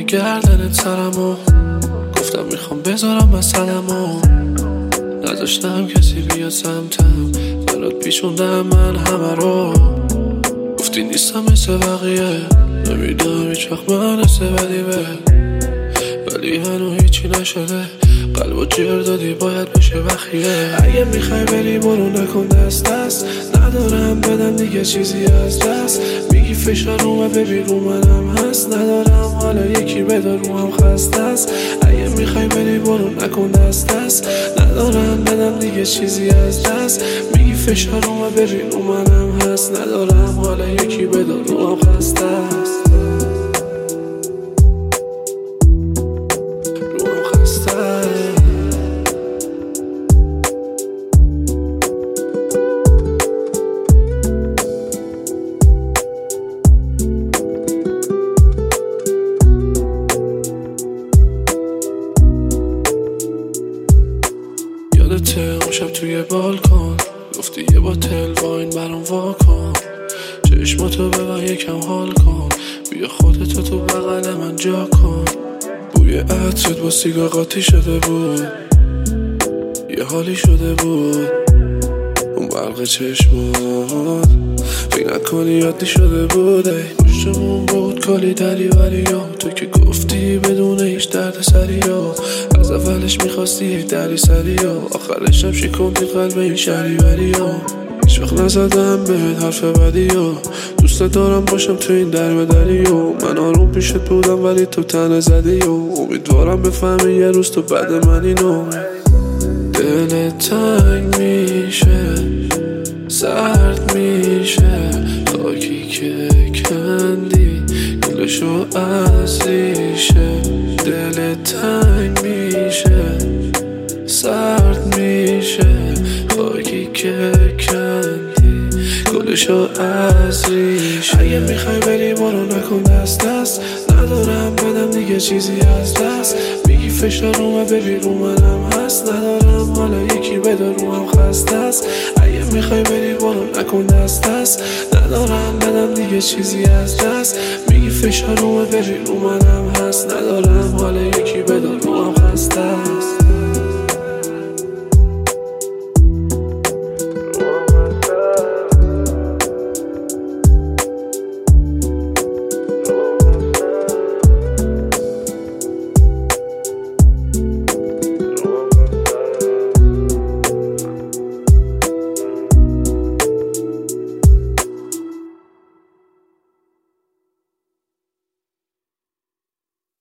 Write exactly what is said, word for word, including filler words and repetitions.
گردنت سرمو گفتم میخوام بذارم مسئلمو نذاشتم کسی بیاد سمتم برات پیشوندم من همه رو گفتی نیستم مثل بقیه نمیدونم هیچ وقت من مثل بدی به ولی هنو هیچی نشده قلبو جر دادی باید بشه بخیه اگه میخوای بری برو نکن دست دست ندارم بدم دیگه چیزی از دست میگی فشار رومه ببین رو منم هست ندارم حالا یکی بدار رو هم خسته است اگه میخوای بری برو نکن دست دست ندارم بدم دیگه چیزی از دست میگی فشار رومه ببین رو منم هست ندارم حالا یکی بدار رو هم خسته است یادته اون شب توی بالکن گفتی یه باتل واین برام واکن چشماتو ببن یکم حال کن بیا خودتو تو بغل من جا کن بوی عطرت با سیگار قاطی شده بود یه حالی شده بود اون برق چشمات فکر نکنی یادی شده بود ای پشتمون بود کلی دری ولی تو که گفتی بدون هیچ درد سری از اولش میخواستی یک دری سری آخرش هم شکوندی قلب این شری بری هیچ وقت نزدم بهت حرف بدی دوست دارم باشم تو این در بدری من آروم پیشت بودم ولی تو تنه زدی امیدوارم بفهمی یه روز تو بعد من اینو دل تنگ میشه سرد میشه خاکی که کندی گلشو از ریشه دل تنگ میشه سرد میشه خاکی که کندی گلشو از ریشه اگه میخوای بری برو نکن دست دست ندارم بدم دیگه چیزی از دست میگی فشار رومه ببین رو منم هست ندارم حالا یکی بدار رو هم خسته است اگه میخوای بری برو نکن دست دست ندارم بدم دیگه چیزی از دست میگی فشار رومه ببین رو منم هست ندارم حالا یکی بدار رو هم خسته است